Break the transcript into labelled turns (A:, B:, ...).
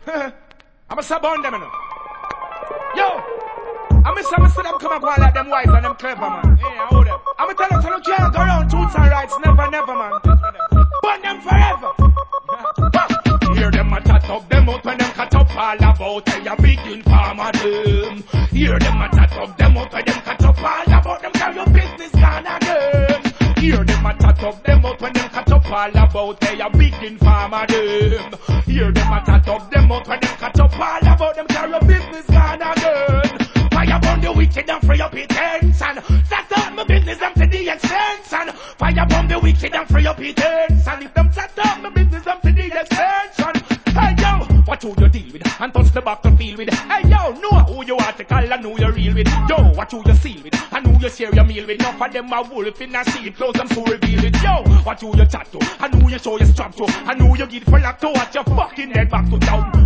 A: I'm a sabon them, you know. Yo! I'm a see them come and go like them wise and them clever, man. Yeah, hold them. I'm a tell them, so you can't go around truths and rights, never, never, man. Burn them forever. Hear them a chat up them out when them cut up all about how you begin farmer them. Hear them a chat up them out when them cut up all about them how your business gone again. Hear them a chat up them out when them cut up all about how you begin farmer them. Hear them a chat up them out when them cut up all about them how your business gone again. Fire burn the wicked and free up his hands and set up my business them to the extension. Fire burn the wicked and free up his hands and if them set up my business them to the extension. Hey yo, what who you deal with and touch the battlefield with? Hey yo, know who you article and who you real with. Yo, what who you seal with and who you share your meal with. Enough of them a wolf in a sheep, close them so reveal it. Yo, what who you chat to and who you show your strap to and who you give for lock to. What your fucking head back to town.